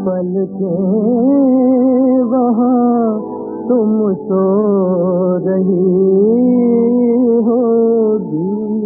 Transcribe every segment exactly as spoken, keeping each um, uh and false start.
पलकें वहाँ तुम सो रही होगी।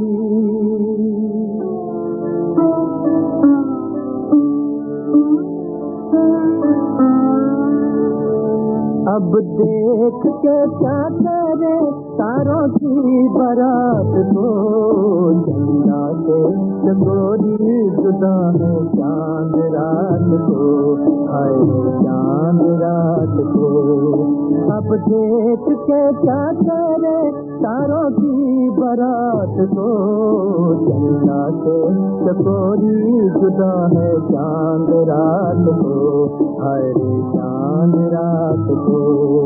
अब देख के क्या करे तारों की बारात को, चंदा से चकोरी जुदा है चांद रात को, हाय चांद रात को। अब देख के क्या करे तारों की बारात को, चंदा से चकोरी जुदा है चांद रात को, हाय चांद रात को।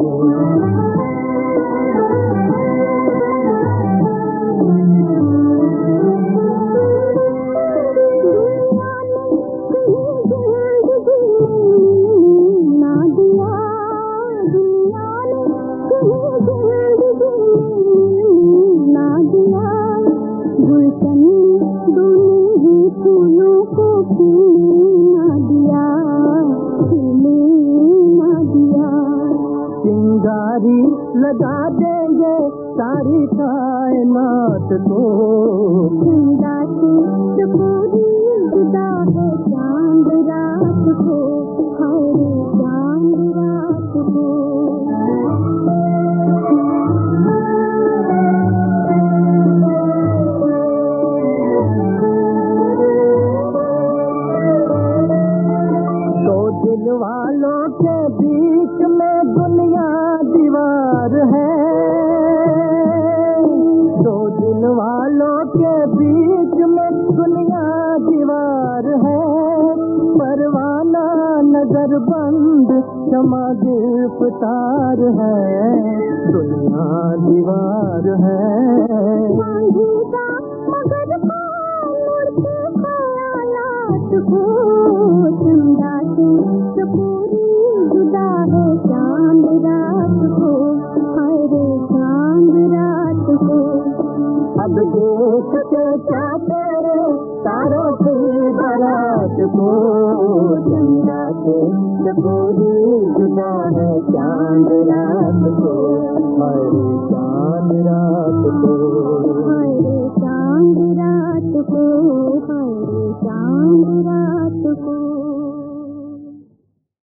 चिंगारी लगा देंगे सारी कायनात को, चंदा से पूरी जुदा है चांद रात को, हाय चांद रात को। दो दिल वालों के बीच में दुनिया दीवार है, दो दिल वालों के बीच में दुनिया दीवार है, परवाना नजर बंद क्षमा गिरफ्तार है, दुनिया दीवार है। मगर मुड़ते ख्यालात को, चंदा से पूरी जुदा है चांद रात को, हाय चांद रात को। अब देख के क्या करे तारों की बारात को, चंदा से पूरी जुदा है चांद रात को, हाय चांद रात को।